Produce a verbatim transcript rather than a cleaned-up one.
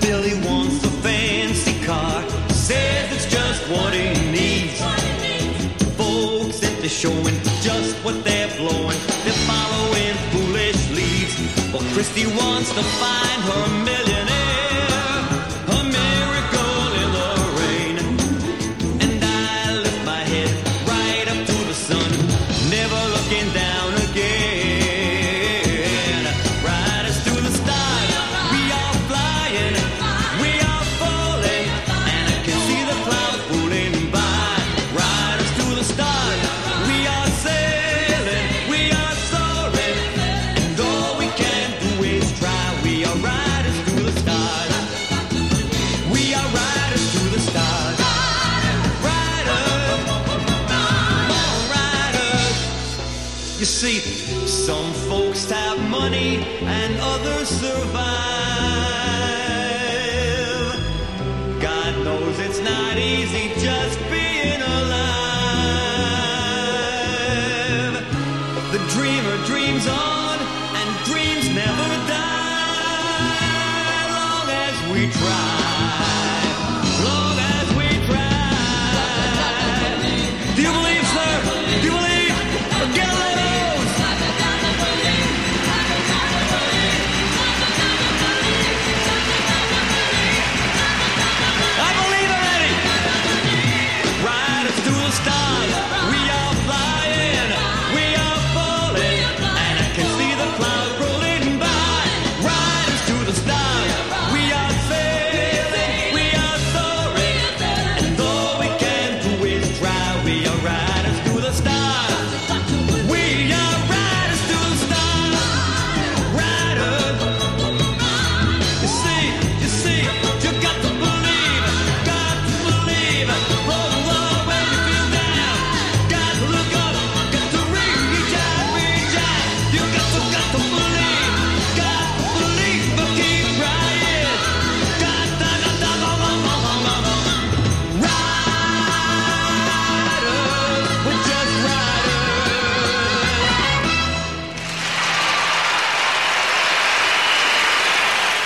Billy wants a fancy car, says it's just what he needs. Folks into showing just what they're blowing, they're following foolish leads. Well, Christy wants to find her millionaire, a miracle in the rain. And I lift my head right up to the sun, never looking down again. Riders through the stars, we are flying, we are falling, and I can see the clouds rolling by. Riders through the stars, we are sailing, we are soaring, and all we can do is try. We are riders through the stars, we are riders through the stars. Riders, oh, riders. You see, some folks have money and others survive. God knows it's not easy just being alive. The dreamer dreams on and dreams never die, long as we try.